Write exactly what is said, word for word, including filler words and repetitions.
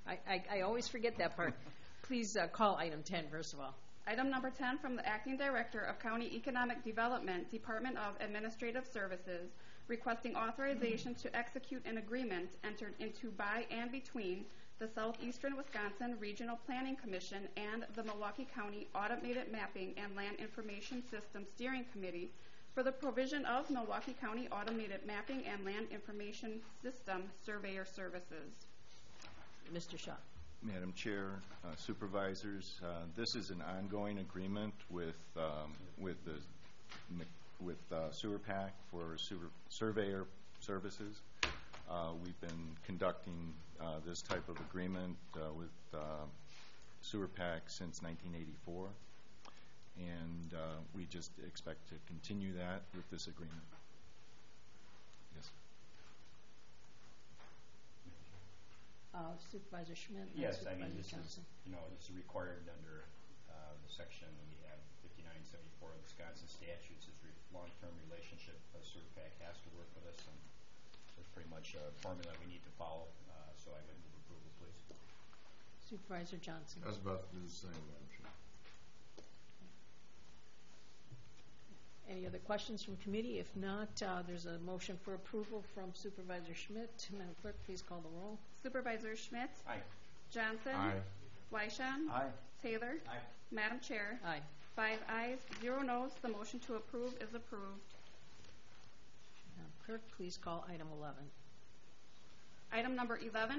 I, I, I always forget that part. Please uh, call item ten, first of all. Item number ten from the Acting Director of County Economic Development, Department of Administrative Services, requesting authorization to execute an agreement entered into by and between the Southeastern Wisconsin Regional Planning Commission and the Milwaukee County Automated Mapping and Land Information System Steering Committee for the provision of Milwaukee County Automated Mapping and Land Information System surveyor services. Mister Shaw. Madam Chair, uh, Supervisors, uh, this is an ongoing agreement with um, with the with uh, Sewer Pack for sewer surveyor services. Uh, we've been conducting uh, this type of agreement uh, with uh, Sewer Pack since nineteen eighty-four, and uh, we just expect to continue that with this agreement. Yes. Uh, Supervisor Schmidt. and Yes, I Supervisor mean, this Johnson. is, you know, this is required under uh, the section we have fifty-nine seventy-four of Wisconsin statutes. Is re long-term relationship. Uh, SERPAC has to work with us, and there's pretty much a formula we need to follow. Uh, so I would move approval, please. Supervisor Johnson. I was about to do the same, Madam Chair. Any other questions from committee? If not, uh, there's a motion for approval from Supervisor Schmidt. Madam Clerk, please call the roll. Supervisor Schmidt? Aye. Johnson? Aye. Fleishon? Aye. Taylor? Aye. Madam Chair? Aye. Five ayes, zero noes. The motion to approve is approved. Madam Clerk, please call item eleven. Item number eleven